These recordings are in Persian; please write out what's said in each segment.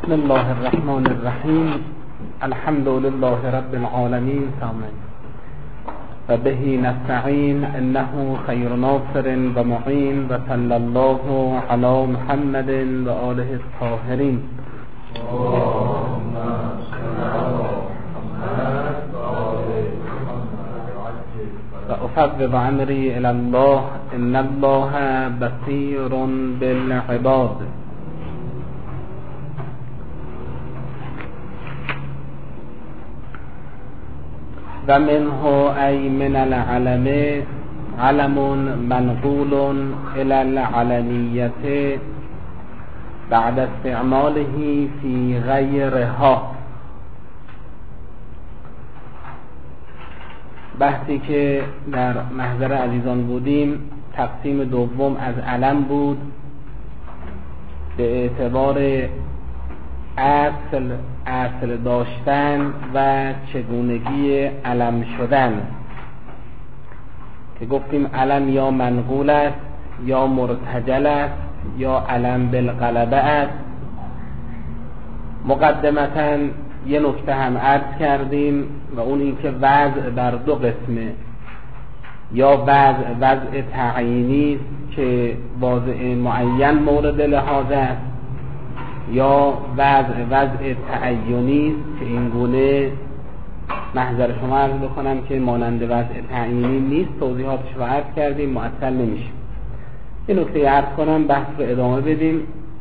بسم الله الرحمن الرحیم. الحمد لله رب العالمین و به نستعین انه خیر ناصر و معین و صلی الله علی محمد و آله الطاهرین. و افوض امری الی الله ان الله بصیر بالعباد. و منه ای من العلم علم منقول الى العلمیت بعد استعماله فی غیرها. بحثی که در محضر عزیزان بودیم تقسیم دوم از علم بود به اعتبار اصل داشتن و چگونگی علم شدن، که گفتیم علم یا منقول است یا مرتجل است یا علم بالغلبه است. مقدمتاً یه نکته هم عرض کردیم و اون این که وضع بر دو قسمه، یا وضع تعیینی که واضع معین مورد لحاظ است، یا وضع تعیینی که این گونه محضر شما عرض بکنم که مانند وضع تعیینی نیست. توضیحاتش رو عرض کردیم، معطل نمیشه. این نکته عرض کنم بحث رو ادامه بدیم.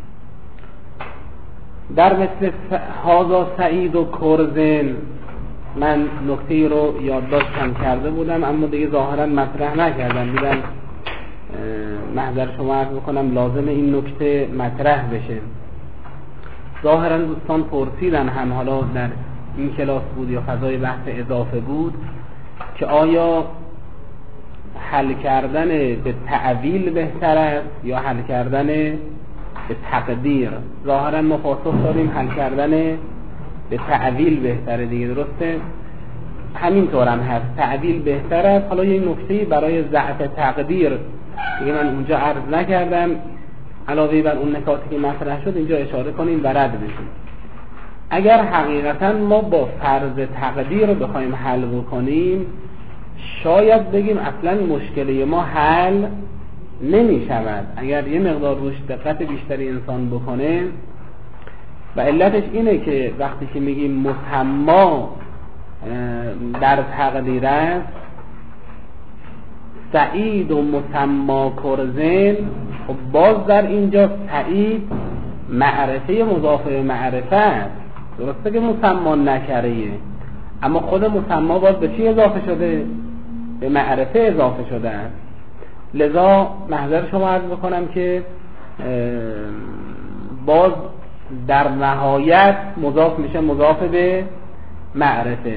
در مثل هازا سعید و کرزن من نکته رو یادداشتم کرده بودم اما دیگه ظاهرا مطرح نکردم. دیدم محضر شما عرض بکنم لازم این نکته مطرح بشه. ظاهرا دوستان پرسیدن هم، حالا در این کلاس بود یا فضای بحث اضافه بود، که آیا حل کردن به تعویل بهتر است یا حل کردن به تقدیر؟ ظاهرا ما پاسخ داریم حل کردن به تعویل بهتره دیگه، درسته؟ همینطور هم هست، تعویل بهتر است. حالا یه نکته برای ضعف تقدیر دیگه من اونجا عرض نکردم، علاوه بر اون نکاتی که مطرح شد اینجا اشاره کنیم و رد بشیم. اگر حقیقتا ما با فرض تقدیر رو بخوایم حل بکنیم، شاید بگیم اصلا مشکل ما حل نمی شود اگر یه مقدار روش دقت بیشتری انسان بکنه. و علتش اینه که وقتی که میگیم مسما در تقدیر است، سعید و مسما کرزن، خب باز در اینجا سعید معرفه مضاف به معرفه است، درسته که مسما نکریه، اما خود مسما باز به چی اضافه شده؟ به معرفه اضافه شده است. لذا محضر شما عرض بکنم که باز در نهایت مضاف میشه مضاف به معرفه.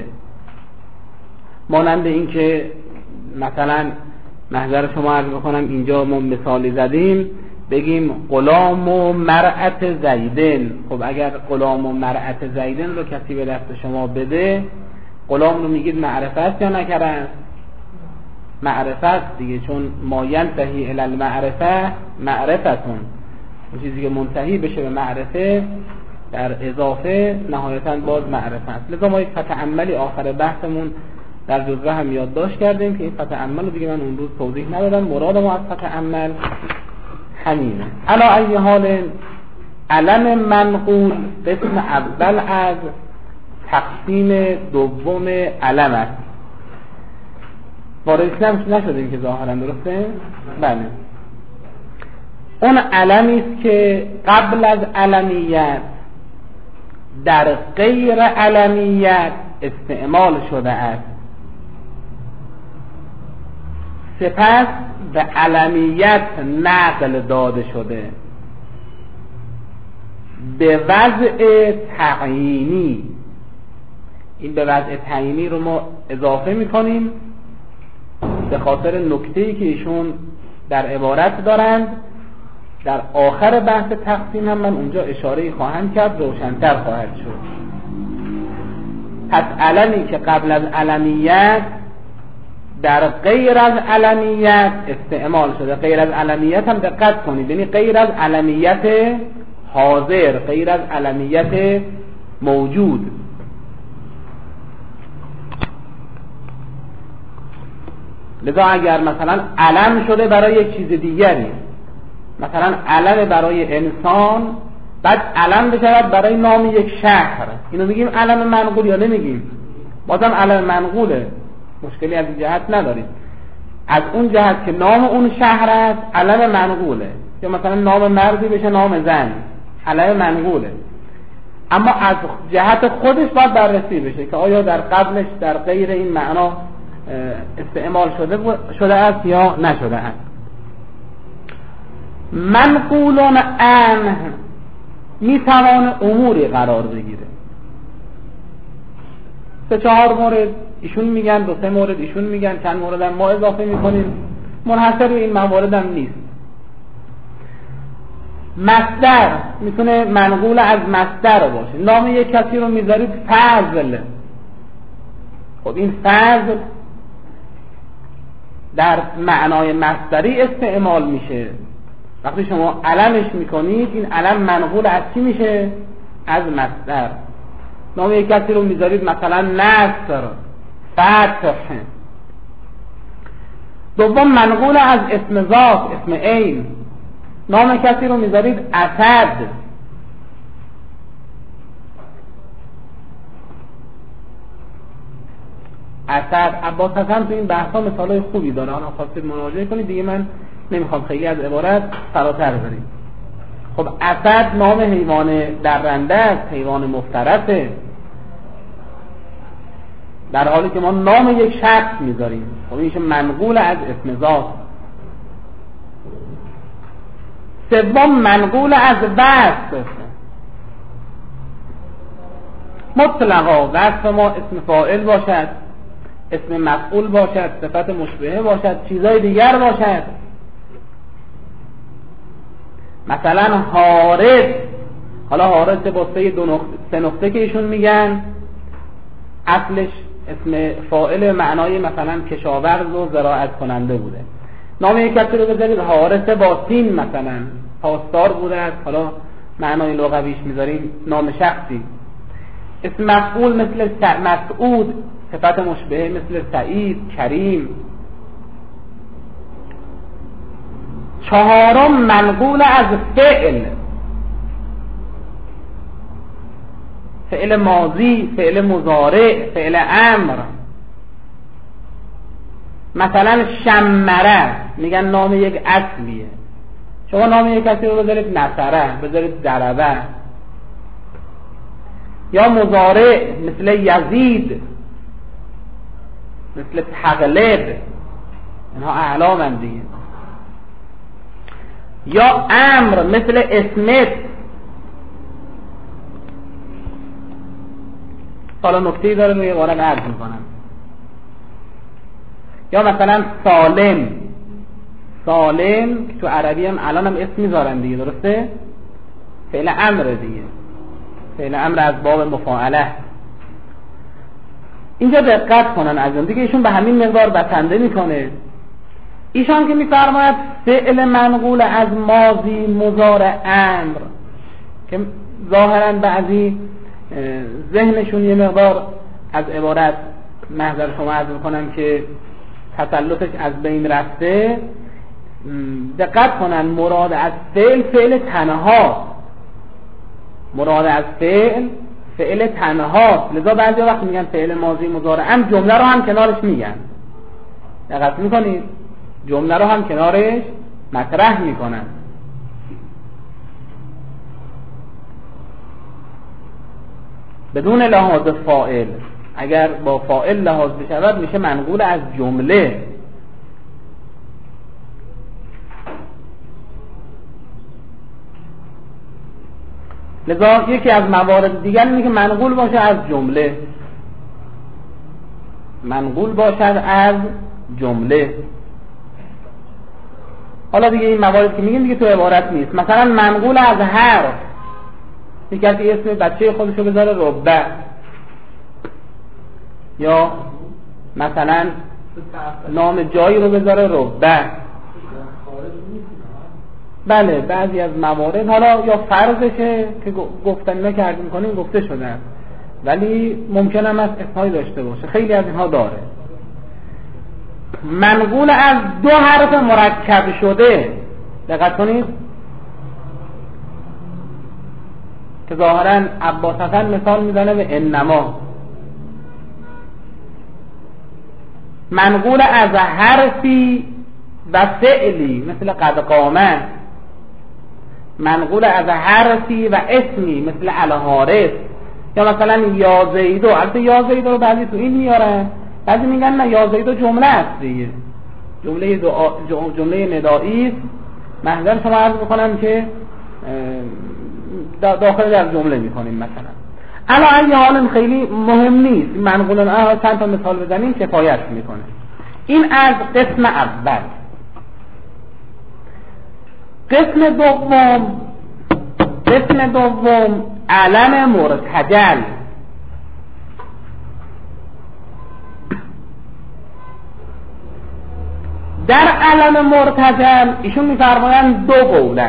مانند این که مثلا محضر شما عرض بکنم اینجا ما مثالی زدیم، بگیم غلام و مرأت زیدن. خب اگر غلام و مرأت زیدن رو کسی به دست شما بده، غلام رو میگید معرفه است یا نکره است؟ معرفه است دیگه، چون ما ینتهی الی المعرفه معرفتون، اون چیزی که منتهی بشه به معرفه در اضافه نهایتاً باز معرفه است. لذا ما یک فتعملی آخر بحثمون در جزوه هم یادداشت کردیم که این فتعمل رو دیگه من اون روز توضیح ندادم. مراد ما از فتعمل همینه. علا ای حال علم منقول قسم اول از تقسیم دوم علم است. وارد نشدیم که ظاهرا، درسته؟ بله. اون علمی است که قبل از علمیت در غیر علمیت استعمال شده است، سپس به علمیت نقل داده شده به وضع تعیینی. این به وضع تعیینی رو ما اضافه میکنیم به خاطر نکته‌ای که ایشون در عبارت دارند. در آخر بحث تقسیم هم من اونجا اشاره خواهم کرد، روشن‌تر خواهد شد. پس علمی که قبل از علمیت در غیر از علمیت استعمال شده. غیر از علمیت هم دقت کنید، یعنی غیر از علمیت حاضر، غیر از علمیت موجود. لذا اگر مثلا علم شده برای یک چیز دیگری، مثلا علم برای انسان، بعد علم بشود برای نام یک شهر، اینو میگیم علم منقول یا نمیگیم؟ بازم علم منقوله، مشکلی از این جهت نداریم. از اون جهت که نام اون شهر است علم منقوله، یا مثلا نام مردی بشه نام زن، علم منقوله. اما از جهت خودش باید بررسی بشه که آیا در قبلش در غیر این معنا استعمال شده است یا نشده است. منقولون عنه میتوان اموری قرار بگیره. 3-4 مورد ایشون میگن، 2-3 مورد ایشون میگن، چند مورد هم ما اضافه میکنیم، منحصر به این موارد هم نیست. مصدر میتونه منقول از مصدر باشه. نام یک کسی رو میذارید فضل، خب این فضل در معنای مصدری استعمال میشه. وقتی شما علمش میکنید این علم منقول از چی میشه؟ از مصدر. نام یک کسی رو میذارید مثلا نصر، فتح. دوم منقول از اسم ذات، اسم عین. نام کسی رو میذارید اسد. اسد. عباس حسن تو این بحثا مثالای خوبی داره، حالا خواستید مراجعه کنید دیگه، من نمیخوام خیلی از عبارت فراتر بریم. خب اسد نام حیوان درنده است، حیوان مفترسه، در حالی که ما نام یک شخص میذاریم. خب این میشه منقول از اسم ذات. سوم منقول از وصف. مطلقا وصف ما اسم فاعل باشد، اسم مفعول باشد، صفت مشبهه باشد، چیزای دیگر باشد. مثلا حارث، حالا حارث با 3 نقطه که ایشون میگن اصلش اسم فاعل معنای مثلا کشاورز و زراعت کننده بوده. نام یک کسی رو بذارید حارث با سین، مثلا پاسدار بوده است، حالا معنای لغویش میذاریم نام شخصی. اسم مفعول مثل مسعود، صفت مشبهه مثل سعید، کریم. 4 منقول از فعل. فعل ماضی، فعل مضارع، فعل امر. مثلا شمره میگن نام یک اصلیه. شما نام یک کسی رو بذارید نصره، بذارید ضربه. یا مضارع مثل یزید، مثل تغلب، اینها اعلامن دیگه. یا امر مثل اسمت. حالا نکته‌ای داره روی عبارت عرض میکنم. یا مثلا سالم. سالم که تو عربی هم الان هم اسم میذارن دیگه، درسته؟ فعل امر دیگه، فعل امر از باب مفاعله. اینجا دقت کنن از اون دیگه، ایشون به همین مقدار بسنده میکنه. ایشان که میفرماید فعل منقول از ماضی، مضارع، امر، که ظاهرا بعضی ذهنشون یه مقدار از عبارت محضر شما عرض میکنم که تسلطش از بین رفته. دقت کنن مراد از فعل فعل تنها، مراد از فعل تنها. لذا بعضی وقت میگن فعل ماضی مضارع هم جمله رو هم کنارش میگن. دقت میکنید؟ جمله رو هم کنارش مطرح میکنن. بدون لحاظ فاعل. اگر با فاعل لحاظ بشود میشه منقول از جمله. لذا یکی از موارد دیگر اینه که منقول باشه از جمله، منقول باشد از جمله. حالا دیگه این موارد که میگیم دیگه تو عبارت نیست. مثلا منقول از حرف، یک کسی اسم بچه خودشو بذاره ربه، یا مثلا نام جایی رو بذاره ربه. بله بعضی از موارد حالا یا فرضشه که گفتن نکردیم کنیم گفته شده، ولی ممکن هم از اثنایی داشته باشه، خیلی از اینها داره. منقول از دو حرف مرکب شده، دقت کنید که ظاهرا عباس حسن مثال میزنه به انما. منقول از حرفی و فعلی مثل قد قامه، منقول از حرفی و اسمی مثل الحارث، یا مثلا یا زیدو. البته یا زیدو رو بعضی تو این میارن، بعضی میگن نه یا زیدو جمله است دیگه، جمله ندایی است. محضر شما عرض بکنم که داخل در جمله میکنیم مثلا. الان یه حال خیلی مهم نیست، منقول چند تا مثال بزنیم کفایت میکنه. این از قسم اول. قسم دوم علم مرتجل. در علم مرتجل ایشون میفرمایند دو قولن.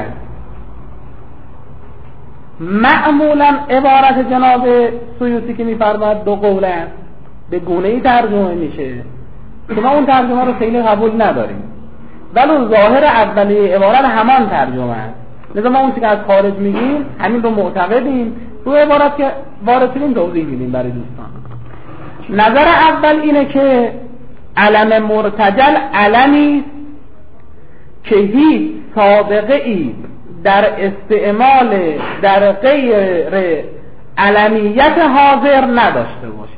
معمولا عبارت جناب سیوطی که میفرماید دو قولن به گونه‌ای ترجمه میشه که ما اون ترجمه رو خیلی قبول نداریم، ولی ظاهر اولیه عبارت همان ترجمه است. لذا ما اون چیزی که از خارج میگیم همین رو معتقدیم، رو عبارت که وارد شدیم توضیح میدیم برای دوستان. نظر اول اینه که علم مرتجل علمی که هیچ سابقه ای در استعمال در غیر علمیت حاضر نداشته باشه.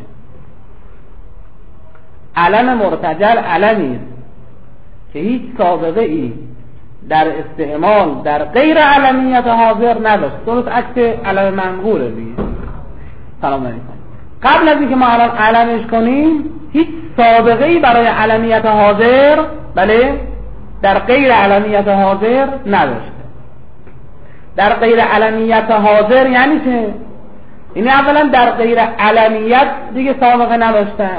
علم مرتجل علمی که هیچ سابقه ای در استعمال در غیر علمیت حاضر نداشته. درست عکس علم منقوله دیگه. سلام علیکم. قبل از اینکه ما الان علمش کنیم هیچ سابقه ای برای علمیت حاضر بله در غیر علمیت حاضر نداشته. در غیر علمیت حاضر یعنی چه؟ یعنی اولا در غیر علمیت دیگه سابقه نداشته،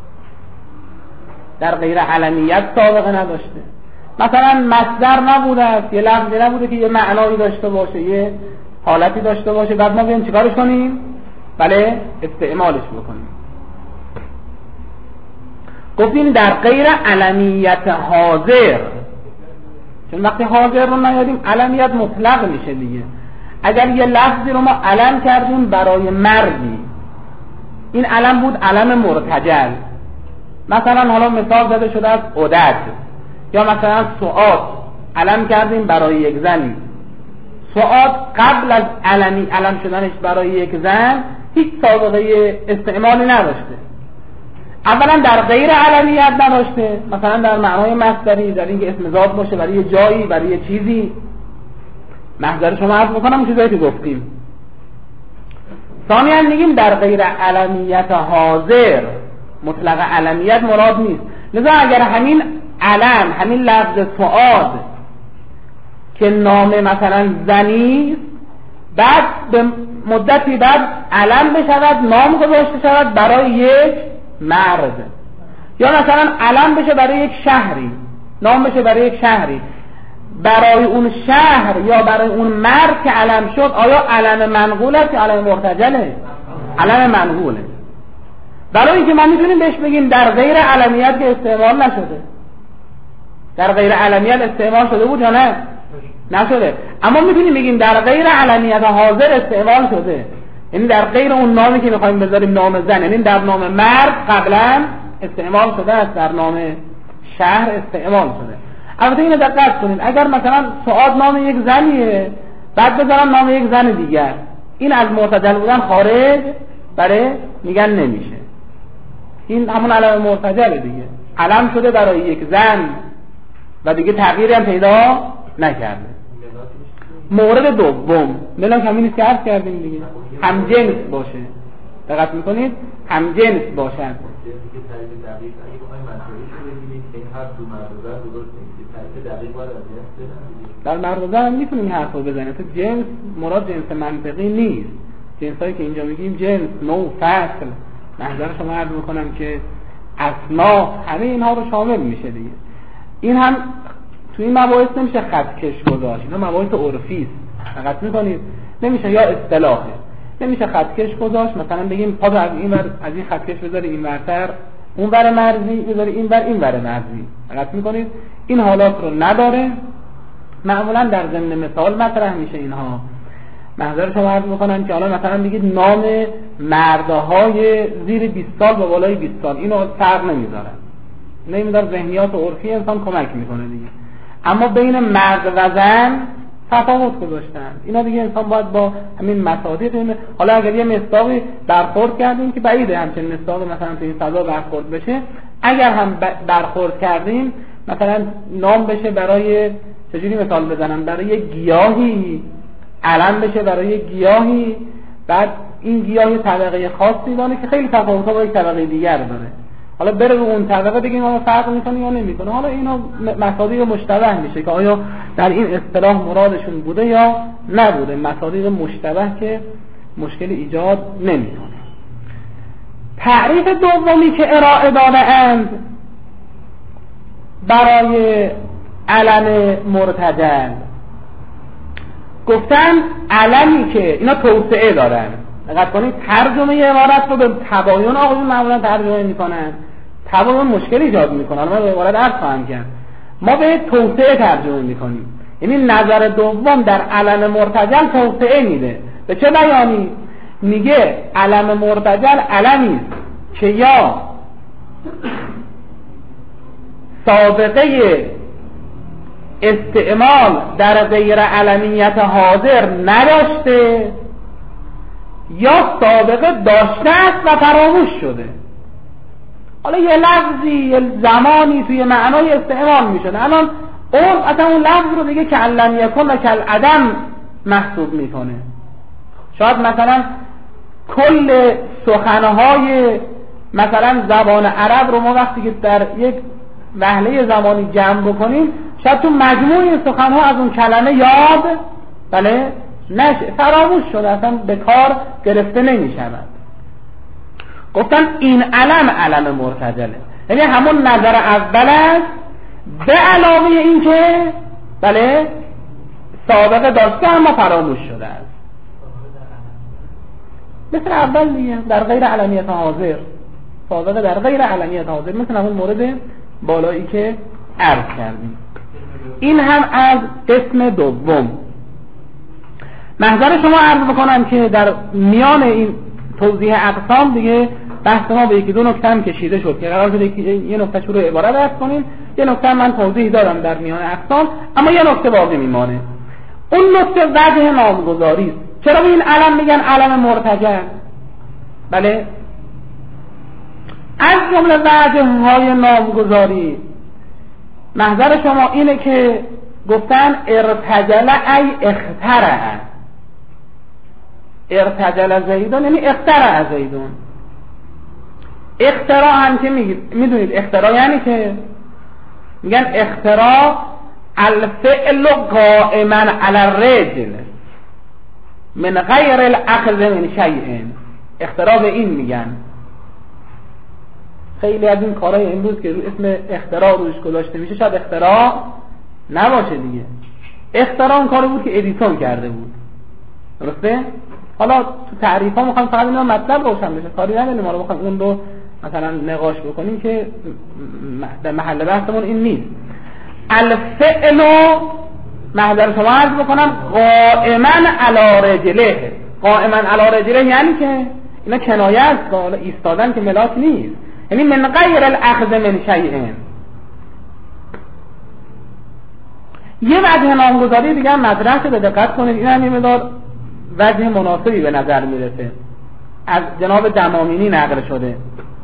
در غیر علمیت سابقه نداشته. مثلا مصدر نبوده است، یه لفظی نبوده که یه معنایی داشته باشه، یه حالتی داشته باشه، بعد ما بیایم چیکارش کنیم؟ بله استعمالش بکنیم. گفتیم در غیر علمیت حاضر، چون وقتی حاضر رو نیاریم علمیت مطلق میشه دیگه. اگر یه لفظی رو ما علم کردیم برای مردی، این علم بود علم مرتجل. مثلا حالا مثال زده شده از عدد، یا مثلا سعاد علم کردیم برای یک زنی. سعاد قبل از علم شدنش برای یک زن هیچ سابقه استعمالی نداشته. اولا در غیر علمیت نداشته، مثلا در معنای مصدری، در اینکه اسم ذات باشه برای یه جایی، برای یه چیزی. محضر شما عرض میکنم چیزایی که گفتیم. ثانیاً میگیم در غیر علمیت حاضر، مطلق علمیت مراد نیست. لذا اگر همین علم، همین لفظ سعاد که نام مثلا زنی، بعد به مدتی بعد علم بشود، نام گذاشته شود برای یک مرد، یا مثلا علم بشه برای یک شهری، نام بشه برای یک شهری، برای اون شهر یا برای اون مرد که علم شد، آیا علم منقول است یا علم مرتجله؟ علم منقوله. برای اینکه ما میتونیم بهش بگیم در غیر علمیت که استعمال نشده. در غیر علمیت استعمال شده بود یا نه؟ نشده. اما میتونیم بگیم در غیر علمیت حاضر استعمال شده، یعنی در غیر اون نامی که میخوایم بذاریم نام زن، یعنی در نام مرد قبلا استعمال شده است، در نام شهر استعمال شده. البته اینو دقت کنید، اگر مثلا سعاد نام یک زنیه بعد بذارم نام یک زن دیگر، این از مرتجل بودن خارج بله میگن نمیشه. این همون علم مرتجل دیگه، علم شده برای یک زن و دیگه تغییری هم پیدا نکرده. مورد دوم ملک همین است که عرض کردیم دیگه، هم جنس باشه. دقت میکنید؟ هم جنس باشد. در مرد هم میتونیم این حرف رو بزنیم. تو جنس مراد جنس منطقی نیست، جنس هایی که اینجا میگیم جنس، نوع، فصل. نظر شما عرض میکنم که اصناف، همه اینها رو شامل میشه دیگه. این هم توی این مباحث نمیشه خط کش گذاشت، اینا مباحث عرفی است. دقت میکنید؟ نمیشه، یا اصطلاحه، نمیشه خط کش گذاشت. مثلا بگیم پا از این ور، از این خط کش بذاری این ورتر، اون ور مرزی بذاری این ور مرزی. دقت میکنید؟ این حالات رو نداره. معمولا در ضمن مثال مطرح میشه اینها. محضر شما عرض میکنن که حالا مثلا بگید نام مردهای زیر 20 سال و بالای 20 سال، اینو فرق نمیذارن، نمیذاره، ذهنیات و عرفی انسان کمک میکنه دیگه. اما بین مرد و زن تفاوت گذاشتن. اینا دیگه انسان باید با همین مصادیق، حالا اگر یه مصداقی برخورد کردیم که بعیده همچین مصداقی مثلا تو این فضا برخورد بشه، اگر هم برخورد کردیم مثلا نام بشه برای، چجوری مثال بزنم، برای گیاهی، علم بشه برای گیاهی، بعد این گیاه طبقه خاصی داره که خیلی تفاوت‌ها با یک طبقه دیگر داره، حالا بره رو اون طبقه بگیم آیا فرق میکنه یا نمیکنه. حالا اینا مصادیق مشتبه میشه که آیا در این اصطلاح مرادشون بوده یا نبوده. مصادیق مشتبه که مشکل ایجاد نمیکنه. تعریف دومی که ارائه داده اند برای علم مرتجل، گفتن علمی که اینا توسعه دارن. دقت کنید، ترجمه عبارت رو به تباین آقایون معمولا ترجمه میکنن، تباین مشکل ایجاد میکنه. من به عبارت عرض خواهم کرد، ما به توسعه ترجمه میکنیم. یعنی نظر دوم در علم مرتجل توسعه میده. به چه بیانی؟ میگه علم مرتجل علمی است که یا سابقه استعمال در غیر علمیت حاضر نداشته یا سابقه داشته است و فراموش شده. حالا یه لفظی یه زمانی توی معنای استعمال میشده، الان اون اصلا اون لفظ رو دیگه کلم یکن و کل عدم محسوب میکنه. شاید مثلا کل سخنهای مثلا زبان عرب رو ما وقتی که در یک وهله زمانی جمع بکنیم، شاید تو مجموع سخنها از اون کلمه یاد بله نشه، فراموش شده، اصلا به کار گرفته نمی شود. گفتن این علم مرتجله، یعنی همون نظر اول است به علاوه این که بله سابقه داشته اما فراموش شده است. مثل اول دیگه در غیر علمیت حاضر، سابقه در غیر علمیت حاضر، مثل همون مورد بالایی که عرض کردیم. این هم از قسم دوم. محضر شما عرض بکنم که در میان این توضیح اقسام دیگه بحث ما به یکی دو نکته هم کشیده شد که قرار شده که یه نکته شروع عبارت عرض کنیم، یه نکته من توضیح دادم در میان اقسام، اما یه نکته باقی میمانه. اون نکته وجه نامگذاری است. چرا به این علم میگن علم مرتجل؟ بله، از جمله وجه های نامگذاری محضر شما اینه که گفتن ارتجل ای اخترع. ارتجل زیدون یعنی اخترع زیدون. اختراع هم که میدونید اختراع یعنی که میگن اختراع الفعل قائما علی الرجل من غیر الاخذ من شیء. اختراع به این میگن. خیلی از این کارهای امروز که اسم اختراع روش گذاشته میشه شاید اختراع نباشه دیگه. اختراع اون کاری بود که ادیسون کرده بود، درسته؟ حالا تو تعریف ها میخوایم فقط اینا مطلب روشن بشه، کاری نداریم ما رو بخوایم اون رو مثلا نقاش بکنیم که در محل بحثمون این نیست. الفعل محضر شما عرض بکنم قائما علی رجله. قائما علی رجله یعنی که اینا کنایه است، حالا ایستادن که ملاک نیست، یعنی من غیر الاخذ من شیء. یه وجه نامگذاری دیگه هم مطرح شده، دقت کنید، این هم یه مقدار وجه مناسبی به نظر میرسه، از جناب دمامینی نقل شده.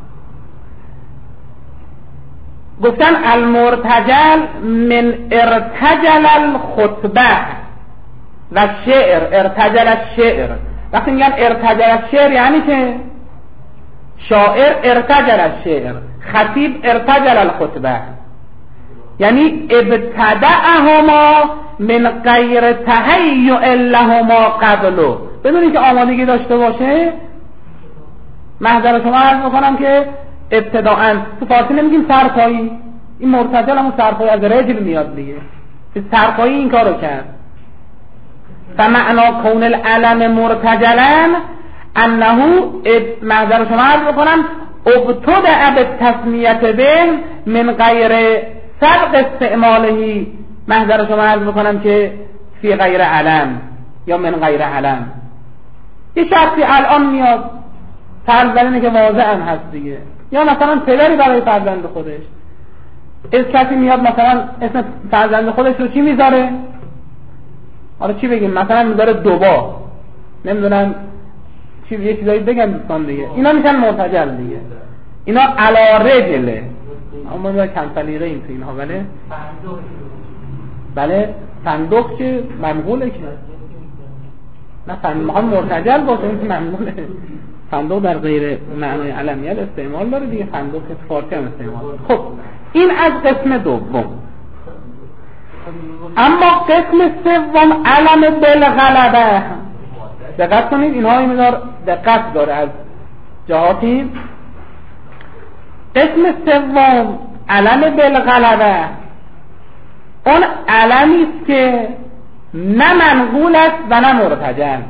گفتن المرتجل من ارتجل الخطبه و شعر. ارتجل الشعر، وقتی میگن ارتجل الشعر یعنی که شاعر ارتجل الشعر، خطیب ارتجل الخطبه، یعنی ابتدعهما من غیر تهیؤ لهما قبلو، بدون اینکه آمادگی داشته باشه. محضر شما عرض میکنم که ابتداءً تو فارسی نمیگیم سرپایی، این مرتجل همون سرپایی از رجل میاد دیگه، که سرپایی این کارو کرد. فمعنا کون العلم مرتجلا انه محضر شما عرض بکنم ابتدع بالتسمیت به من غیر سبق استعماله. محضر شما عرض بکنم که فی غیر علم یا من غیر علم. یه شخصی الان میاد فرض بر اینه که واضح هم هست دیگه، یا مثلا پدری برای فرزند خودش از کسی میاد مثلا اسم فرزند خودش رو چی میذاره؟ آره چی بگیم؟ مثلا میذاره دوبا، نمیدونم چی، یه چیزایی بگم دوستان دیگه، اینا میشن مرتجل دیگه، اینا علا رجله. اما ما کم سلیقه این تو اینها. بله صندوق که منقوله که نه صندوق مرتجل باشه، این که منقوله. صندوق در غیر معنای علمیت استعمال داره دیگه، صندوق که فارسی هم استعمال داره. خب این از قسم دوم. اما قسم سوم علم بالغلبه. دقت کنید اینها این مقدار دقت داره از جهاتی. قسم سوم علم بالغلبه اون علمی است که نه منقول است و نه مرتجل،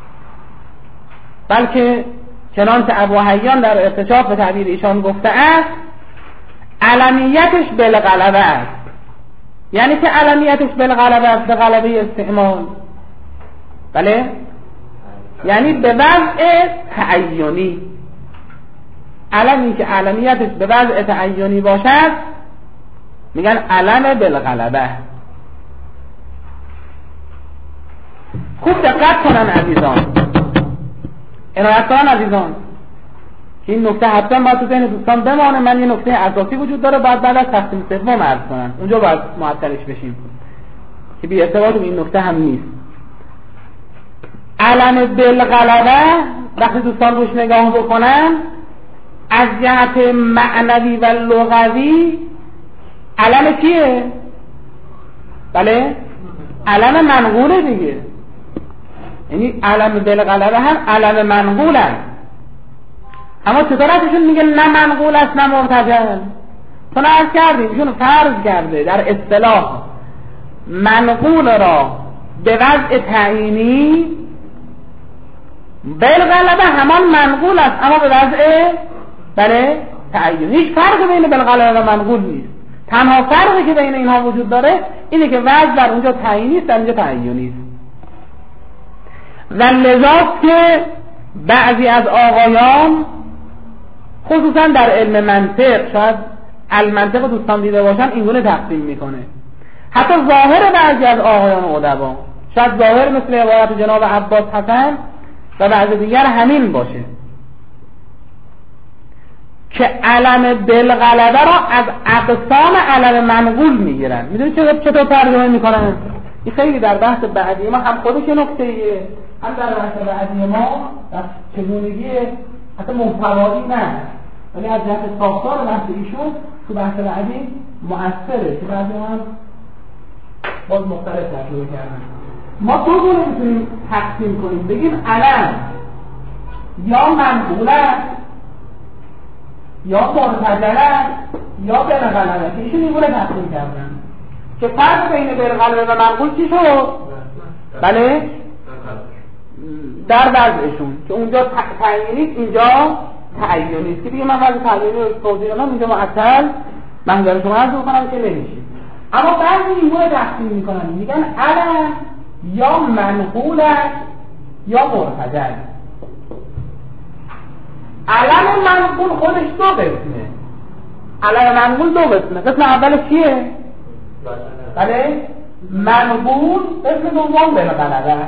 بلکه چنانچه ابو حیان در ارتشاف به تعبیر ایشان گفته است علمیتش بالغلبه است. یعنی که علمیتش بالغلبه است، به غلبه استعمال. بله، یعنی به وضع تعینی. علمی که علمیتش به وضع تعینی باشد میگن علم بالغلبه. خوب دقت کنن عزیزان، عنایت کنن عزیزان که این نکته حتما باید تو ذهن دوستان بمانه. من یه نکته اساسی وجود داره بعد از تقسیم سوم عرض کنم، اونجا باید معطلش بشیم که بی ارتباط به این نکته هم نیست. علم بالغلبه وقتی دوستان روش نگاه بکنن از جهت معنوی و لغوی علم کیه؟ بله علم منقوله دیگه. یعنی علم بالغلبه هم علم منقول است. اما چطور ازشون میگه نه منقول است نه مرتجل؟ چون عرض کردیم ایشون فرض کرده در اصطلاح منقول را به وضع تعیینی بالغلبه همان منقول است اما به وضع بله تعیینی. هیچ فرق بین بالغلبه و منقول نیست. تنها فرقی که بین اینها وجود داره اینه که وضع در اونجا تعیینی است در اینجا تعیینی است. و لذاست که بعضی از آقایان خصوصا در علم منطق، شاید المنطق دوستان دیده باشن، اینگونه تقسیم میکنه. حتی ظاهر بعضی از آقایان ادبا، شاید ظاهر مثل روایت جناب عباس حسن و بعضی دیگر همین باشه که علم بالغلبه را از اقسام علم منقول میگیرن. میدونی چطور ترجمه میکنن؟ این خیلی در بحث بعدی ما هم خودش نکته‌ایه، هم در بحث بعدی ما در چگونگی حتی محتوایی نه، ولی از جهت ساختار بحث ایشون تو بحث بعدی مؤثره که بعضی هم باز مختلف تجربه کردن. ما دو گونه میتونیم تقسیم کنیم، بگیم علم یا منقول است یا مرتجل است یا بالغلبه. که ایشون این گونه تقسیم کردن که فرق بین بالغلبه و منقول چی شد؟ بله در وضعشون که اونجا تعیینی اینجا تعیینی است که دیگه من وضع تعیینی رو توضیح دادم، اینجا معطل منظر شما عرض بکنم که نمیشه. اما بعضی این گونه تقسیم میکنن میگن علم یا منقول است یا مرتجل. علم منقول خودش دو قسمه. علم منقول دو قسمه. قسم اولش چیه؟ بله منقول. قسم دوم بالغلبه.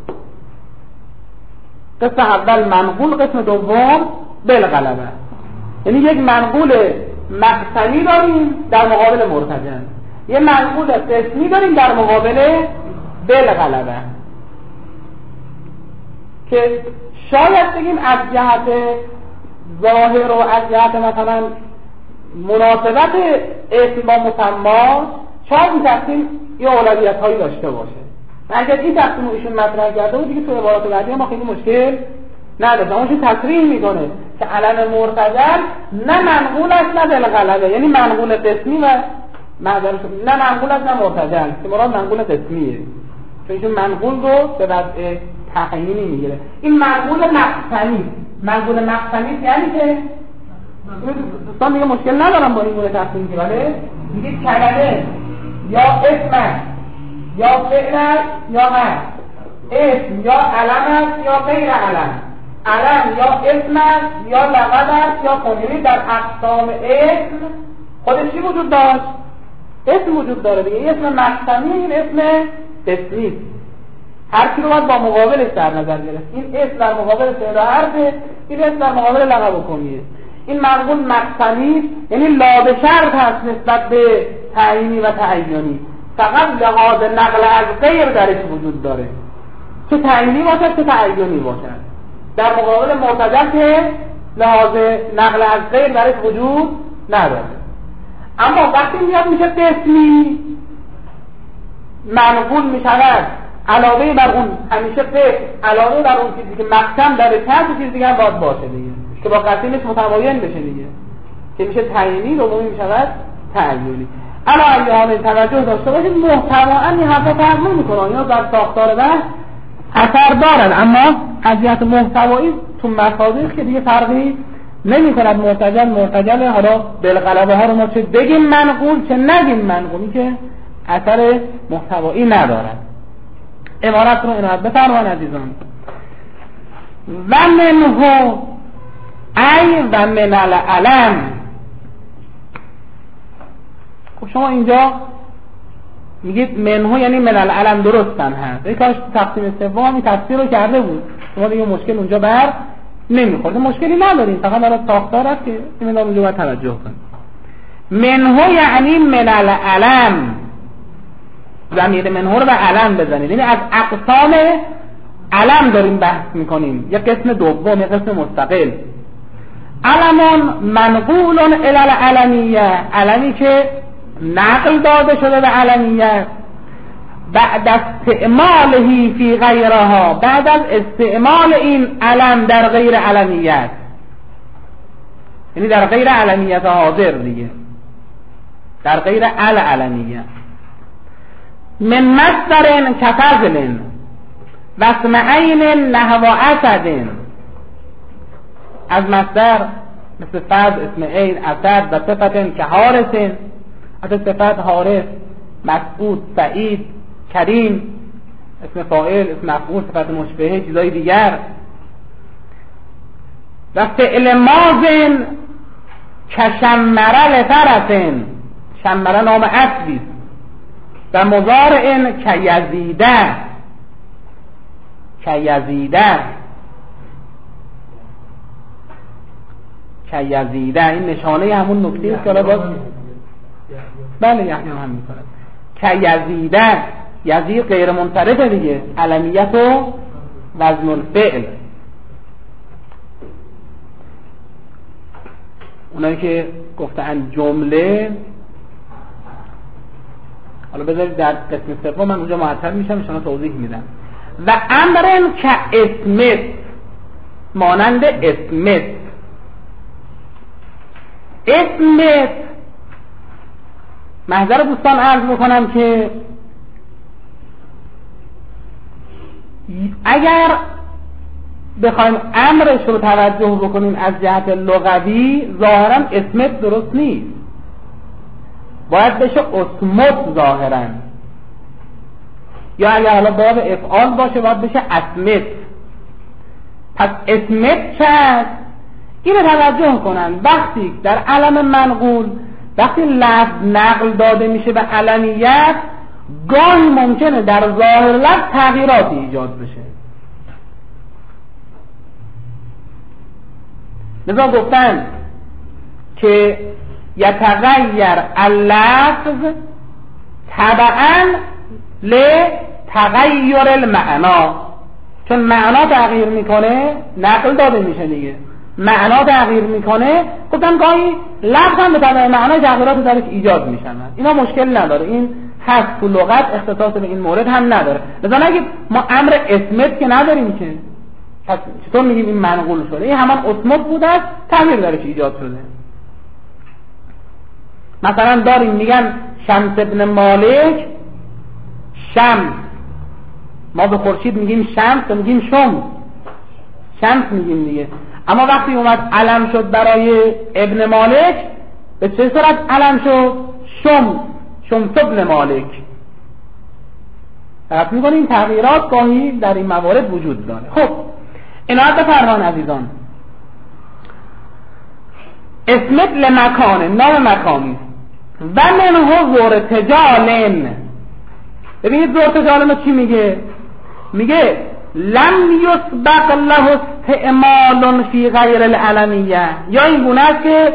قسم اول منقول، قسم دوم بالغلبه. یعنی یک منقول مقصدی داریم در مقابل مرتجل، یه منقول قسمی داریم در مقابل بالغلبه که شاید بگیم از جهت ظاهر و از جهت مثلا مناسبت اسم با مسما شاید این تقسیم یه اولویت هایی داشته باشه. اگر این تقسیم رو ایشون مطرح کرده بود دیگه تو عبارات بعدی ما خیلی مشکل نداره. اما ایشون تصریح میکنه که علم مرتجل نه منقول است نه بالغلبه، یعنی منقول قسمی و معذرت نه منقول است نه مرتجل، که مراد منقول قسمیه، چون ایشون منقول رو به وضع تقیینی میگیره. این منقول مقسمی، منقول مقسمی یعنی که دوستان دیگه مشکل ندارم با این گونه تقسیم که ولی میگید کلمه یا اسم یا فعل یا غیر، اسم یا علم است یا غیر علم، علم یا اسم است یا لقب است یا کنیه. در اقسام اسم خودش چی وجود داشت؟ اسم وجود داره دیگه. اسم مقسمی، این اسم اسمی، هر کی رو باید با مقابلش در نظر گرفت. این اسم در مقابل فعل و حرف، این اسم در مقابل لقب و کنیه. این منقول مقسمی یعنی لا به شرط هست نسبت به تعیینی و تعینی، فقط لحاظ نقل از غیر درش وجود داره، چه تعیینی باشد چه تعینی باشد. در مقابل معتزله که لحاظ نقل از غیر درش وجود نداره. اما وقتی میاد میشه قسمی، منقول میشود علاوه بر اون همیشه قسم، علاوه بر اون چیزی که مقسم داره چند چیز دیگه باید باشه دیگه که با قسمش متباین بشه دیگه، که میشه تعیینی، دومی میشود تعیینی. اما اگه حالا توجه داشته باشید محتواً این حرفا فرق نمی‌کنه، یا در ساختار بحث اثر دارن، اما از جهت محتوایی تو مصادیق که دیگه فرقی نمی‌کند. مرتجل حالا بالغلبه ها رو ما چه بگیم منقول چه نگیم منقولی که اثر محتوایی ندارد. عبارت رو عنایت بفرمایید عزیزان. و منه ای و من العلم. خب شما اینجا میگید منه یعنی من العلم، درستن هست. این کاش تقسیم سومی تفسیر رو کرده بود، شما دیگه مشکل اونجا بر نمیخورد. مشکلی نداریم، فقط برای ساختار است که این اونجا باید توجه کنید. منه یعنی من العلم، ضمیر منه رو به علم بزنید، یعنی از اقسام علم داریم بحث میکنیم، یک قسم دوم، یک قسم مستقل. علمون منقول الی العلمیه، علمی که نقل داده شده به علمیه بعد از استعماله فی غیرها، بعد از استعمال این علم در غیر علمیت، یعنی در غیر علمیت حاضر دیگه، در غیر علمیت. من مصدر کفضل و اسم عین نحو اسد، از مصدر مثل فضل، اسم عین، اسد و صفت که حارس، از صفت حارس، مسعود، سعید، کریم، اسم فاعل، اسم مفعول، صفت مشبهه، چیزای دیگر. و فعل ماضن کشمره لفرسن، شمره نام اسبی، و مضارع کیزیده، این نشانه همون نکته است که حالا باز بله یحیی هم می‌کنه. کیزیده، یزید غیر منصرفه دیگه، علمیت و وزن الفعل. اونایی که گفتن جمله، حالا بذارید در قسم سوم من اونجا معطل میشم، شما توضیح میدم. و امرن که اسمت، مانند اسمت. اسمت محضر دوستان عرض میکنم که اگر بخوایم امرش رو توجه بکنیم از جهت لغوی، ظاهرا اسمت درست نیست، باید بشه اسمت ظاهرا، یا اگر حالا باب افعال باشه باید بشه اسمت. پس اسمت چه است؟ اینو توجه کنن. وقتی در علم منقول، وقتی لفظ نقل داده میشه به علمیت، گاهی ممکنه در ظاهر لفظ تغییراتی ایجاد بشه. لذا گفتن که یتغیر اللفظ تبعا لتغیر المعنا، چون معنا تغییر میکنه، نقل داده میشه دیگه، معنا تغییر میکنه. گفتن گاهی لفظ هم به تبع معنا تغییرات درش ایجاد میشن. اینا مشکل نداره، این هست تو لغت، اختصاص به این مورد هم نداره. لذا نگید ما امر اسمت که نداریم که، پس چطور میگیم این منقول شده؟ این همان اسمت بوده است، تغییر درش ایجاد شده. مثلا داریم میگن شمس ابن مالک، شمس، ما به خورشید میگیم شمس و میگیم شمس میگیم دیگه. اما وقتی اومد علم شد برای ابن مالک، به چه صورت علم شد؟ شمس ابن مالک. فرق میکنه این تغییرات گاهی در این موارد وجود داره. خب عنایت بفرمایید عزیزان، اسمت لمکان، نام مکانی و منه زورتجالن. ببینید زورتجالن چی میگه؟ میگه لم یسبق له استعمال فی غیر العلمیه، یا این گونه است که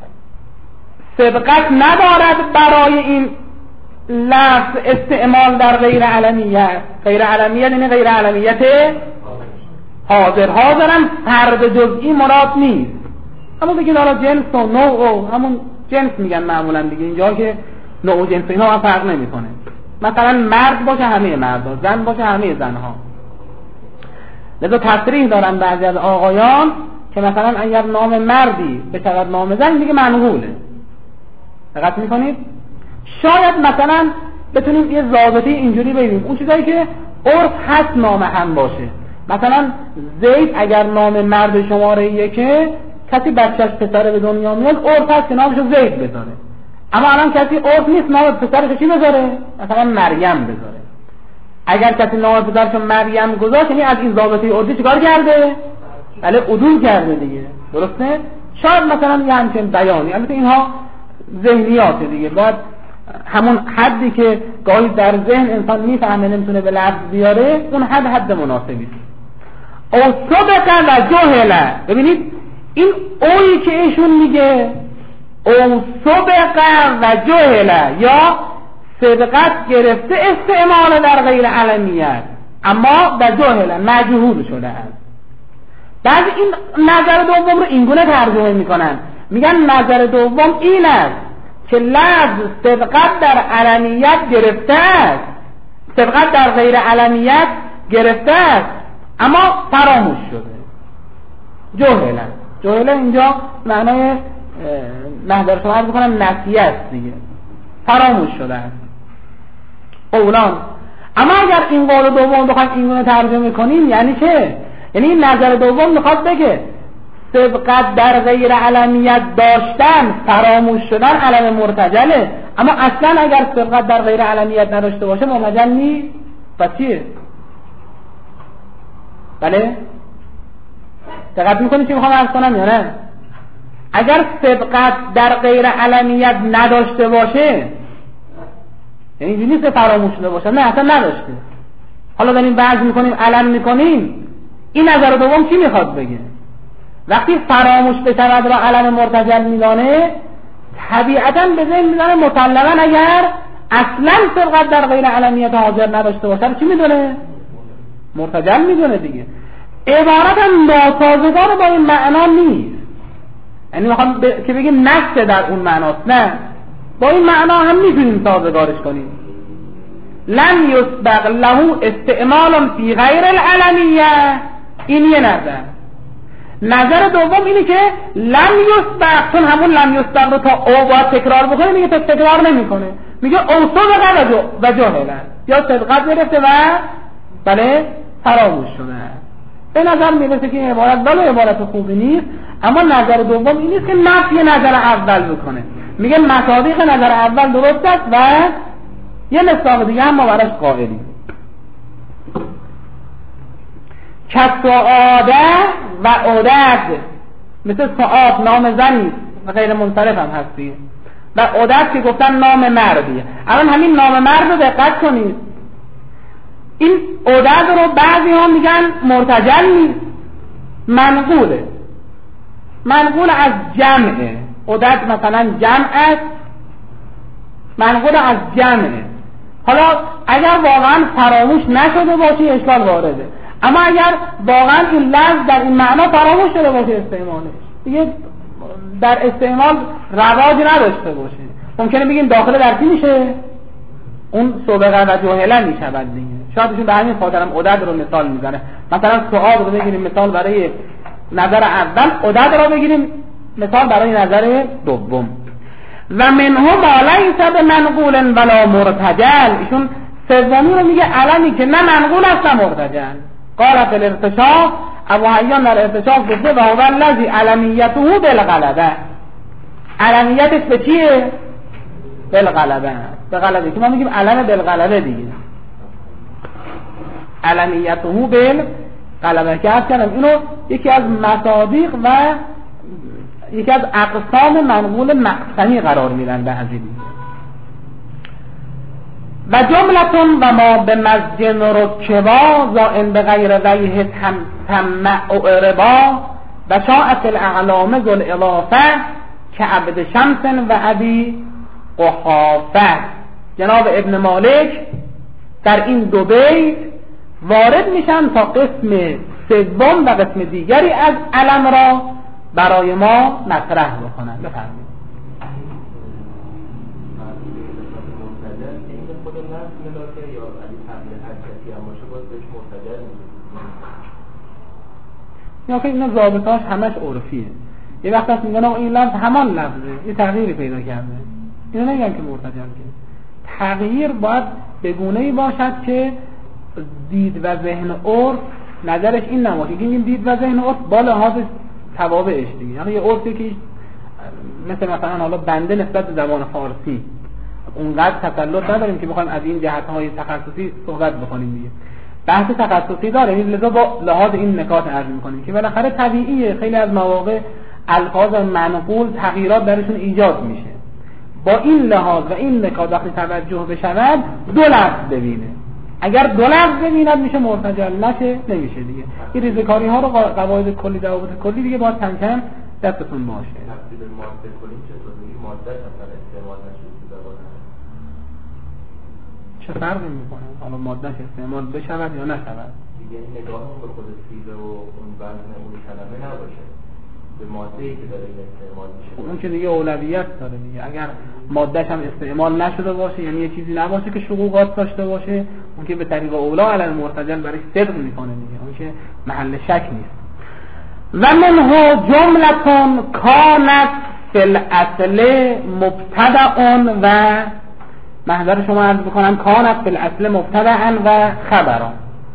سبقت ندارد برای این لفظ استعمال در غیر علمیه. غیر علمیه یعنی غیر علمیت حاضرم فرد جزئی مراد نیست. همون بگید حالا جنس و نوع و همون جنس میگن معمولا دیگه، اینجا که نوع و جنس اینا هم فرق نمیکنه. مثلا مرد باشه همه مردا، زن باشه همه زنها. لذا تصریح دارن بعضی از آقایان که مثلا اگر نام مردی بشود نام زن دیگه منقوله. دقت میکنید؟ شاید مثلا بتونیم یه ضابطه اینجوری بگیم، اون چیزایی که عرف هست نام هم باشه. مثلا زید اگر نام مرد شماره یکه، کسی بچهش پسر به دنیا میاد عرف هست که نامشو زید بذاره. اما الان کسی عرف نیست نام پسرش چی بذاره؟ مثلا مریم بذاره. اگر کسی نام پسرشو مریم گذاشت، یعنی از این ضابطه عرفی چیکار کرده؟ بله عدول کرده دیگه. درسته؟ شاید مثلا یه همچین بیانی، البته اینها ذهنیات دیگه، باید همون حدی که گاهی در ذهن انسان میفهمه نمیتونه به لفظ بیاره، اون حد مناسبی است. او سبق و جهله. ببینید این اویی که ایشون میگه او سبق و جهله، یا سبقت گرفته استعمال در غیر علمیت اما در جهله مجهول شده است. بعضی این نظر دوم رو اینگونه ترجمه میکنن، میگن نظر دوم این است که لفظ سبقت در علمیت گرفته است، سبقت در غیر علمیت گرفته است اما فراموش شده. جهله اینجا معنای محضر شما عرض بکنم نسیه است دیگه، فراموش شده است. اولان. اما اگر این قول دوم بخوایم اینگونه ترجمه کنیم یعنی چه؟ یعنی این نظر دوم میخواد بگه سبقت در غیر علمیت داشتن، فراموش شدن علم مرتجله، اما اصلا اگر سبقت در غیر علمیت نداشته باشه مرتجل نیست. پس چیه؟ بله؟ دقت میکنی چی میخوام عرض کنم یا نه؟ اگر سبقت در غیر علمیت نداشته باشه، یعنی اینجوری نیست فراموش شده باشه، نه اصلا نداشته، حالا داریم بحث میکنیم علم میکنیم، این نظر دوم چی میخواد بگه؟ وقتی فراموش بشود را علم مرتجل میدانه، طبیعتا به ذهن میدانه مطلقا اگر اصلا سبقت در غیر علمیت حاضر نداشته باشه چی میدونه؟ مرتجل میدونه دیگه. عبارت هم ناسازگار با این معنا نیست، یعنی میخوام که بگیم نفس در اون معناست، نه، با این معنا هم میتونیم سازگارش کنیم. لم یسبق له استعمال فی غیر العلمیه، این یه نظر دوم اینه که لم یسبق، چون همون لم یسبق رو تا او باید تکرار بکنه، میگه تکرار نمیکنه، میگه او سبق و جهله، یا سبقت گرفته و بله فراموش شده. به نظر میرسه که این عبارت بله عبارت خوبی نیست، اما نظر دوم این نیست که نفی نظر اول بکنه، میگه مطابق نظر اول درست است و یه مصداق دیگه هم ما براش قائلیم. کسعاده و عدد، مثل سعاد نام زنی و غیر منصرف هم هستی، و عدد که گفتن نام مردیه. الان همین نام مرد رو دقت کنید، این عدد رو بعضی ها میگن مرتجل نیست، منقول از جمعه. عدد مثلا جمع است، منقول از جمعه. حالا اگر واقعا فراموش نشده باشه اشکال وارده، اما اگر واقعا این لفظ در این معنا فراموش شده باشه استعمالش دیگه در استعمال رواج نداشته باشه، ممکنه بگیم داخل در چی میشه؟ اون سابقه و جهله میشود دیگه. شاید به همین خاطرم عدد رو مثال میزنه، مثلا سعاد رو بگیریم مثال برای نظر اول، عدد رو بگیریم مثال برای نظر دوم. و منه ما لیس بمنقول ولا مرتجل. ایشون سومی رو میگه علمی که نه منقول است نه مرتجل. قال فی الارتشاف، ابو حیان در ارتشاف گفته و هو الذی علمیته بالغلبه، علمیتش به چیه؟ بالغلبه، به غلبه، که ما میگیم علم بالغلبه دیگه، علمیته بالغلبه که عرض کردم اینو یکی از مصادیق و یکی از اقسام منقول مقسمی قرار میدن بعضی دیگه. و جملتون و ما به مسجن رکبا زائن به غیر ویه تمع اعربا و شاعت الاعلام ذو الاضافه که عبد شمس و ابی قحافه. جناب ابن مالک در این دو بیت وارد میشن تا قسم سوم و قسم دیگری از علم را برای ما مطرح بکنن. بفرمایید. یا که اینا ضابطهاش همش عرفیه. یه وقت هست میگن این لفظ همان لفظه، یه تغییری پیدا کرده، اینا نمیگن که مرتجل که تغییر باید به گونه‌ای باشد که دید و ذهن عرف نظرش این نباشه که این دید و ذهن عرف با لحاظ توابعش دیگه، یعنی یه عرفی که مثلا حالا بنده نسبت به زبان فارسی اونقدر تسلط نداریم که بخوایم از این جهت‌های تخصصی صحبت بکنیم دیگه، بحث تخصصی داره، لذا با لحاظ این نکات عرض می‌کنیم که بالاخره طبیعیه خیلی از مواقع الفاظ منقول تغییرات درشون ایجاد میشه. با این لحاظ و این نکات وقتی توجه بشود دو لفظ ببینه، اگر دو لفظ ببیند میشه مرتجل، نشه نمیشه دیگه. این ریزکاری ها رو قواعد کلی ضوابط کلی دیگه باید کم کم دستتون باشه. تفصیل ماده کلی چطور میگی ماده اصلا استعمال نشه چه فرقی میکنه حالا مادهش استعمال بشود یا نشود؟ دیگه این نگاهمون به خود سیغه و اون وزن اون کلمه نباشه، به ماده‌ای که داره این استعمال میشه. اون که دیگه اولویت داره دیگه. اگر مادهش هم استعمال نشده باشه، یعنی یه چیزی نباشه که شقوقات داشته باشه، اون که به طریق اولا علی المرتجل برای صدق میکنه دیگه، اون که محل شک نیست. و منه جملتون کانت فی الاصل مبتدأ و محضر شما عرض بکنم کانت فی الاصل مبتدأ و خبرا.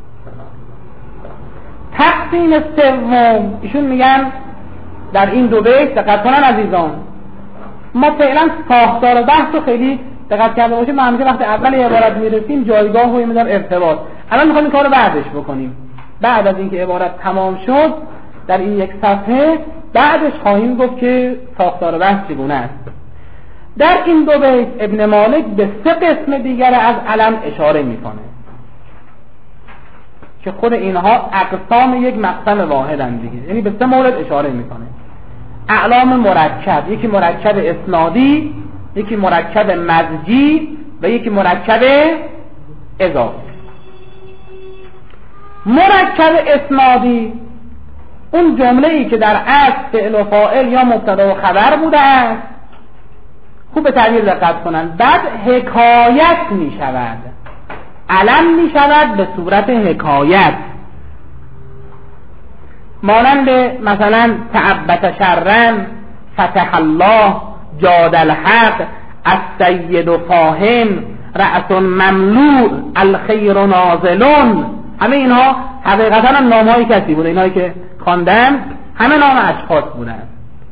تقسیم سوم ایشون میگن در این دو بیت دقت کنن عزیزان، ما فعلا ساختار بحث رو خیلی دقت کرده باشیم، ما همیشه وقتی اول عبارت میرسیم جایگاه و یه مقدار ارتباط، الان میخوایم این کارو بعدش بکنیم. بعد از اینکه عبارت تمام شد در این یک صفحه بعدش خواهیم گفت که ساختار بحث چگونه است. در این دو بیت ابن مالک به سه قسم دیگر از علم اشاره میکنه که خود اینها اقسام یک مقسم واحدن دیگه، یعنی به سه مورد اشاره میکنه. اعلام مرکب، یکی مرکب اسنادی، یکی مرکب مزجی و یکی مرکب اضافی. مرکب اسنادی اون جمله‌ای که در اصل فعل و فاعل یا مبتدا و خبر بوده است، خوب به تعبیر دقت کنن، بعد حکایت می شود، علم می شود به صورت حکایت، مانند مثلا تعبت شرن، فتح الله، جاد الحق، السید و فاهم، رأس مملوء، الخیر نازلون. همه اینها حقیقتا نامهای کسی بوده، اینهایی که خواندم همه نام اشخاص بودن.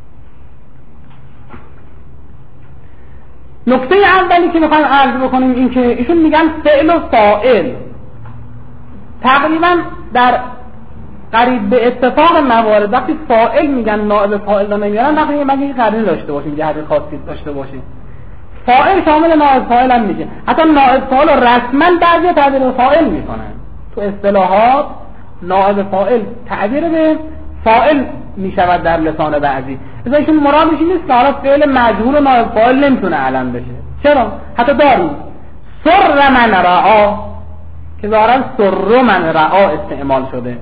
نکته اولی که میخوایم عرض بکنیم این که ایشون میگن فعل و فاعل تقریبا در قریب به اتفاق موارد وقتی فاعل میگن نائب فاعل رو نمیارن، تقریبا مگه این قرینه داشته باشیم، جهت خاصی داشته باشه. فاعل شامل نائب فاعل هم میشه، حتی نائب فاعل رو رسما بعضی تعبیر فاعل میکنن. تو اصطلاحات نائب فاعل تعبیر به فاعل میشود در لسان بعضی. مثلا ایشون مرادش این نیست که حالا فعل مجهول و نائب فاعل نمیتونه علم بشه. چرا؟ حتی داریم سر من رعا که ظاهرا سر من رعا استعمال شده،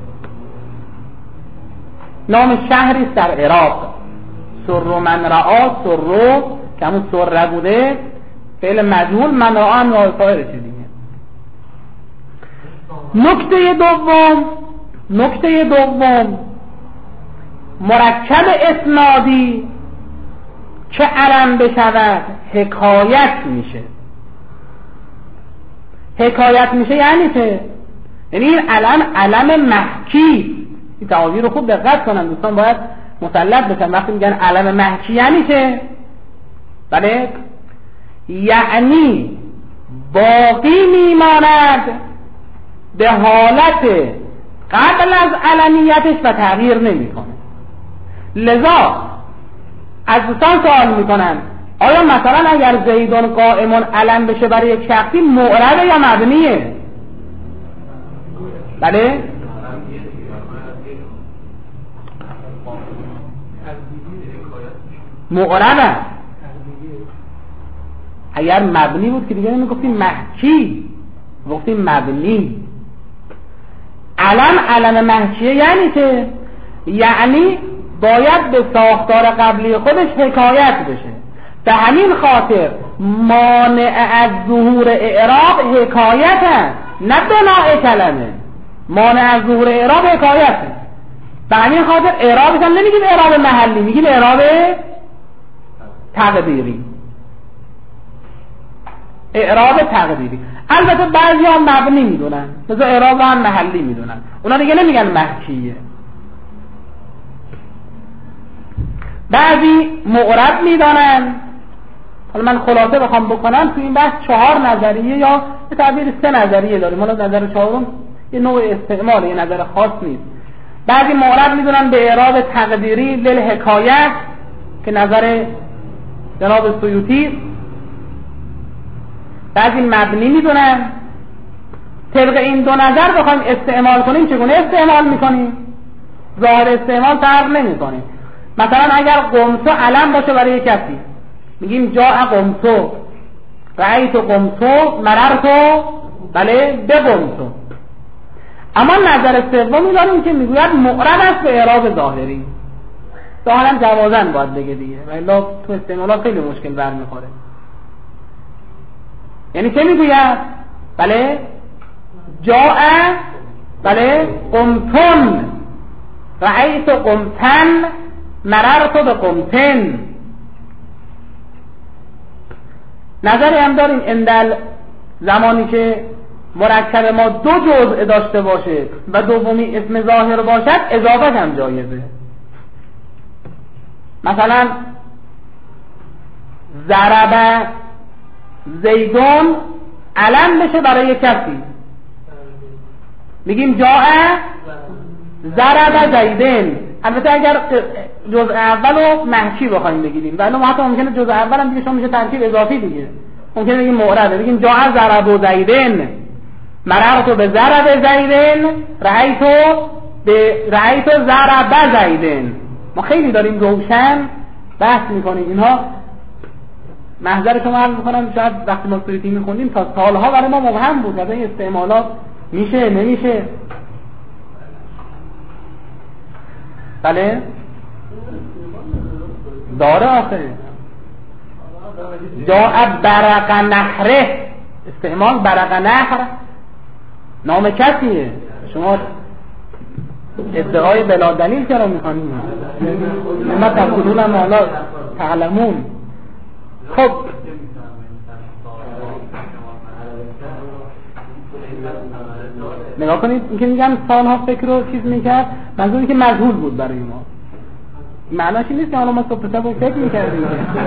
نام شهری در عراق. سر من رعا، سر که همون سر بوده فعل مجهول، من رعا هم نائب فاعل چه دیگه. نکته دوم مرکب اسنادی که علم بشود حکایت میشه. حکایت میشه یعنی چه؟ یعنی این علم محکی. این تعابیر رو خوب دقت کنن دوستان، باید مسلط بشن وقتی میگن علم محکی یعنی چه؟ بله، یعنی باقی میماند به حالت قبل از علمیتش و تغییر نمیکنه. لذا از دوستان سوال میکنن آیا مثلا اگر زیدون قائمون علم بشه برای یک شخصی معربه یا مبنیه؟ بله؟ معربه. اگر مبنی بود که دیگه نمیگفتیم محکی، گفتیم مبنی. علم محکیه یعنی که یعنی باید به ساختار قبلی خودش حکایت بشه. به همین خاطر مانع از ظهور اعراب حکایت هست، نه بناء کلمه. مانع از ظهور اعراب حکایت هست. به همین خاطر اعرابش هم نمیگیم اعراب محلی، میگیم اعراب تقدیری. اعراب تقدیری. البته بعضی ها مبنی میدونن، مثلا اعراب هم محلی میدونن، اونا دیگه نمیگن محکیه. بعضی معرب میدانن. حالا من خلاصه بخوام بکنم تو این بحث 4 نظریه یا به تعبیر 3 نظریه داریم. حالا نظر 4م یه نوع استعمال، یه نظر خاص نیست. بعضی معرب میدونن به اعراب تقدیری للحکایت که نظر جناب سیوطی. بعضی مبنی میدونن. طبق این دو نظر بخوایم استعمال کنیم چگونه استعمال میکنیم؟ ظاهر استعمال فرق نمیکنه. مثلا اگر قمتو علم باشه برای کسی میگیم جاء قمتو، رأیت قمتو، مررتو، بله، به قمتو. اما نظر سومی داریم که میگوید معرب است به اعراب ظاهری. ظاهرا جوازن باید بگه دیگه، ولی تو استعمالات خیلی مشکل برمیخوره. یعنی چه میگوید؟ بله، جاء، بله، قمتن، رأیت قمتن، مررت به قمتن. نظری هم داریم اندل زمانی که مرکب ما 2 جزء داشته باشه و دومی اسم ظاهر باشد اضافه هم جایزه. مثلا ضرب زیدون علم بشه برای کسی میگیم جاء ضرب زیدن. البته اگر جزء اول رو محکی بخوایم بگیریم، ولی ما حتی ممکنه جزء اول هم دیگه شما میشه ترکیب اضافی دیگه. ممکنه بگیم معربه، بگیم جاء ضرب زیدن، مررت به ضرب زیدن، رأیت ضرب زیدن. ما خیلی داریم روشن بحث میکنیم. اینها محضر شما عرض میکنم شاید وقتی ما سیوطی میخوندیم تا سالها برای ما مبهم بود و این استعمالات میشه نمیشه. بله داره آخه. جاء برق نهره، استعمال برق نهر نام کسیه. شما ادعای بلا دلیل چرا میکنیم؟ ما تقولون ما لا تعلمون. خب نگاه کنید، این که میگم سالها فکر رو چیز میکرد، منظوری که مجهول بود برای ما. معناش این نیست که حالا ما صبح صبح فکر میکردیم،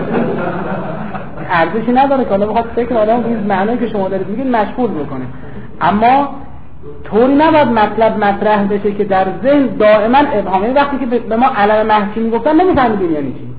ارزشی نداره که حالا بخواد فکر آدم این معنایی که شما دارید میگید مشغول بکنه. اما طوری نباید مطلب مطرح بشه که در ذهن دائما ابهامه. وقتی که به ما علم محکی میگفتن نمیفهمیدیم یعنی چی.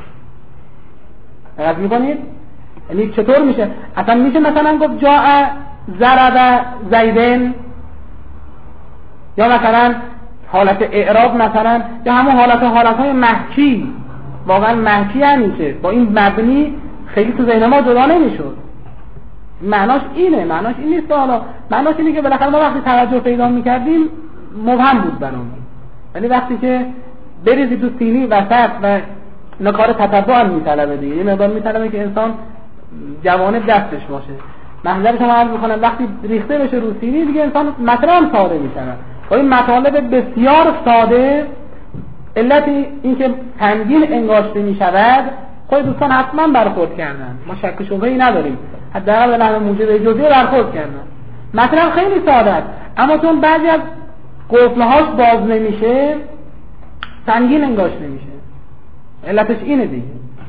دقت میکنید؟ یعنی چطور میشه؟ اصلا میشه مثلا گفت جاء ضرب زیدن، یا مثلا حالت اعراب مثلا، یا همون حالتهای محکی. واقعا محکی یعنی چه؟ با این مبنی خیلی تو ذهن ما جدا نمیشد. معناش اینه، معناش این نیست. حالا معناش اینه که بالاخره ما وقتی توجه پیدا میکردیم مبهم بود برامون. یعنی وقتی که بریزی تو سینی وسط و اینا کار تتبع هم میطلبه دیگه، یه مقدار میطلبه که انسان جوانب دستش باشه. محضر شما عرض میکنم وقتی ریخته بشه رو سینی دیگه انسان مطلب هم ساده میشن. با این مطالب بسیار ساده، علت این که سنگین انگاشته میشود خود دوستان حتما برخورد کردن، ما شک و شبهه‌ای نداریم، حداقل به نحو موجب جزئی برخورد کردن. مثلا خیلی ساده است، اما چون بعضی از قفل‌هاش باز نمیشه سنگین انگاش نمیشه. علتش اینه دیگه.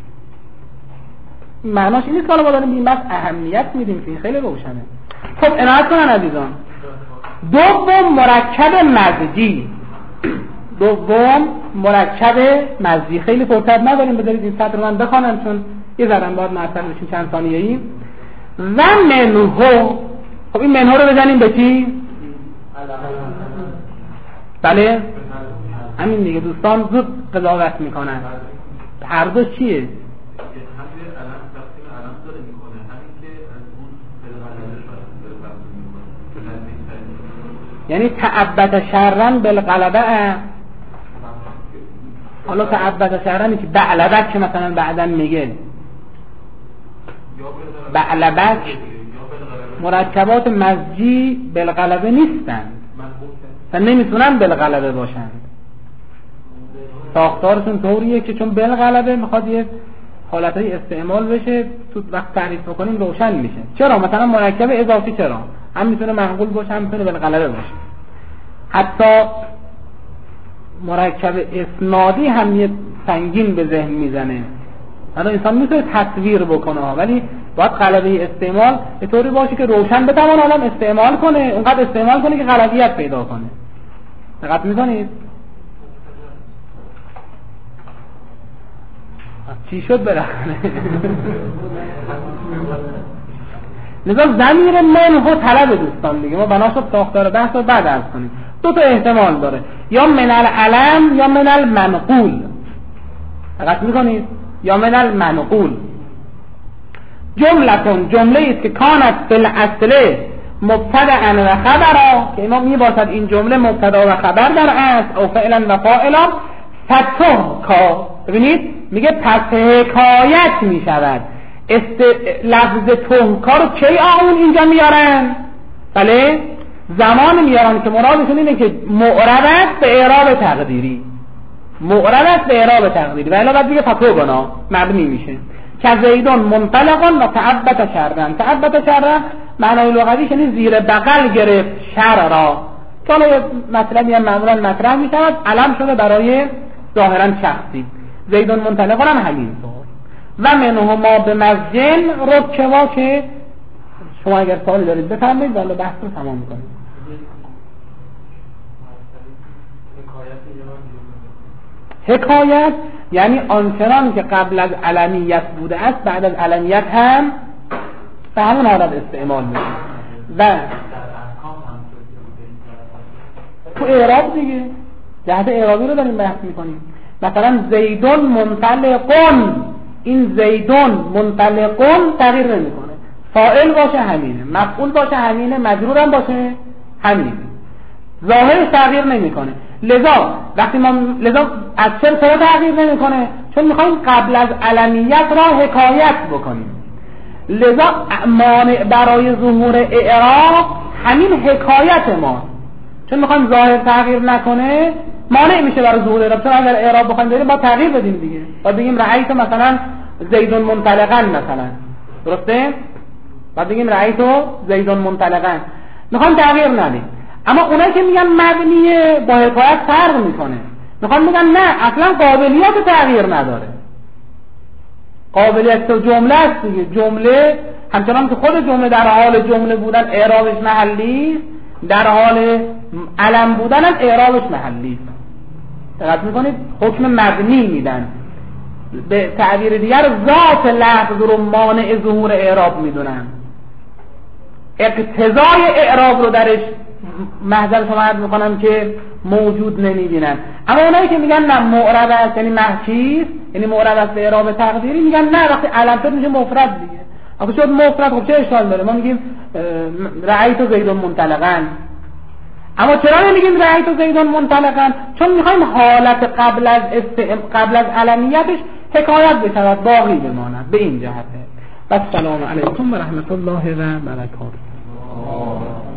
معناش این نیست که ما داریم این بس اهمیت میدیم که خیلی روشنه. خب عنایت کنن عزیزان. دوم مرکب مزجی. خیلی فرصت نداریم، بذارید این سطر رو من بخوانم چون یه ذره باید معطل بشیم چند ثانیه‌ای. و منهو. خب این منهو رو بزنیم به چی؟ بله همین دیگه. دوستان زود قضاوت میکنن هر دو چیه؟ یعنی تعبد شرن بالغلبه. حالا تعبد شرن که بعلبک که مثلا بعدن میگه بعلبک مرکبات مزجی بالغلبه نیستن و نمیتونن بالغلبه باشن. ساختارشون طوریه که چون بالغلبه میخواد یه حالتهای استعمال بشه، تو وقت تعریف بکنیم روشن میشه. چرا؟ مثلا مرکب اضافی چرا؟ هم میتونه معقول باشه هم میتونه بالغلبه باشه. حتی مرکب اسنادی هم یه سنگین به ذهن میزنه. حالا انسان میتونه تصویر بکنه ولی باید غلبه استعمال به طوری باشه که روشن بتوان آدم استعمال کنه، اونقدر استعمال کنه که غلبیت پیدا کنه. دقت میکنید؟ چی شد برخانه؟ لذا ضمیر منهو طلب دوستان دیگه، ما بناشد ساختار بحث رو بعد عرض کنیم. دو تا احتمال داره، یا من العلم یا من المنقول. دقت میکنید؟ یا من المنقول. جمله است که کانت فی الاصل مبتدأ و خبرا، که اینا میباشد این جمله مبتدا و خبر در اصل، او فعلا و فاعلا. فتحکا، ببینید میگه پس حکایت میشود. لفظ تهکا رو کی آن اینجا میارن؟ بله زمان میارن که مرادشون اینه که معرب است به اعراب تقدیری، معرب است به اعراب تقدیری و الا بعد دیگه فتوگنا مبنی میشه. که زیدون منطلقان و تعبت شرن. تعبت شرن معنای لغویش یعنی زیر بغل گرفت شر را، که حالا مطلبی هم معمولا مطرح میشود، علم شده برای ظاهرا شخصی. زیدون منطلقان هم همین طور. و منه ما به مزجن رکوا، که شما اگر سوالی دارید بفرمایید ولی بحث رو تمام میکنید. حکایت یعنی آنچنان که قبل از علمیت بوده است بعد از علمیت هم به همون حالت استعمال میشه. و تو اعراب دیگه جهت اعرابی رو داریم بحث میکنیم. مثلا زیدون منطلقون، این زیدون منطلقون تغییر نمیکنه، فاعل باشه همینه، مفعول باشه همینه، مجرور هم باشه همینه، ظاهرش تغییر نمیکنه. لذا وقتی ما از چرا تغییر نمیکنه؟ چون میخوایم قبل از علمیت را حکایت بکنیم. لذا مانع برای ظهور اعراب همین حکایت ما، چون میخوایم ظاهر تغییر نکنه مانع میشه برای ظهور اعراب. چون اگر اعراب بخوایم بریم با تغییر بدیم دیگه، باید بگیم رأیت مثلا زیدون منطلقا مثلا، درسته؟ باید بگیم رأیت زیدون منطلقا، میخوایم تغییر ندیم. اما اونایی که میگن مبنیه با حکایت فرق میکنه، میخوان میگن نه اصلا قابلیت تغییر نداره، قابلیت تو جمله است دیگه. جمله همچنان که خود جمله در حال جمله بودن اعرابش محلی، در حال علم بودن هم اعرابش محلی. دقت میکنید؟ حکم مبنی میدن، به تعبیر دیگر ذات لفظ رو مانع ظهور اعراب میدونن، اقتضای اعراب رو درش محضر شما عرض میکنم که موجود نمیبینن. اما اونایی که میگن نه معرب است یعنی محچیز، یعنی معرب است به اعراب تقدیری، میگن نه وقتی علم شد میشه مفرد دیگه. آخه شد مفرد خب چه اشکال داره؟ ما میگیم رأیت زیدون منطلقا. اما چرا نمیگیم رأیت زیدون منطلقا؟ چون میخوایم حالت قبل از علمیتش حکایت بشود، باقی بماند. به این جهته. السلام علیکم و رحمت الله و برکاته.